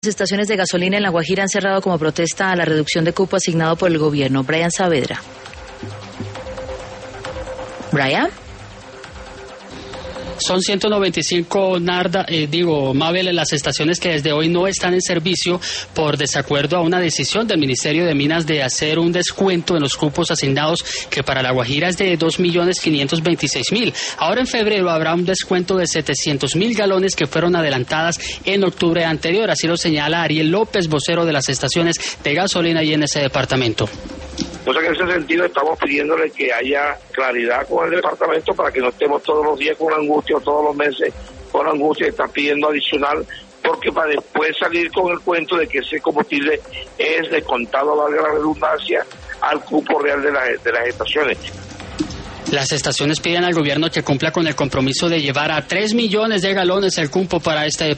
Estaciones de gasolina en La Guajira han cerrado como protesta a la reducción de cupo asignado por el gobierno. Brian Saavedra. Brian. Son 195, Mabel, las estaciones que desde hoy no están en servicio por desacuerdo a una decisión del Ministerio de Minas de hacer un descuento en los cupos asignados que para La Guajira es de 2.526.000. Ahora en febrero habrá un descuento de 700.000 galones que fueron adelantadas en octubre anterior. Así lo señala Ariel López, vocero de las estaciones de gasolina y en ese departamento. Entonces, en ese sentido, estamos pidiéndole que haya claridad con el departamento para que no estemos todos los días con angustia o todos los meses con angustia y está pidiendo adicional, porque para después salir con el cuento de que ese combustible es descontado, valga la redundancia, al cupo real de las estaciones. Las estaciones piden al gobierno que cumpla con el compromiso de llevar a 3 millones de galones el cupo para este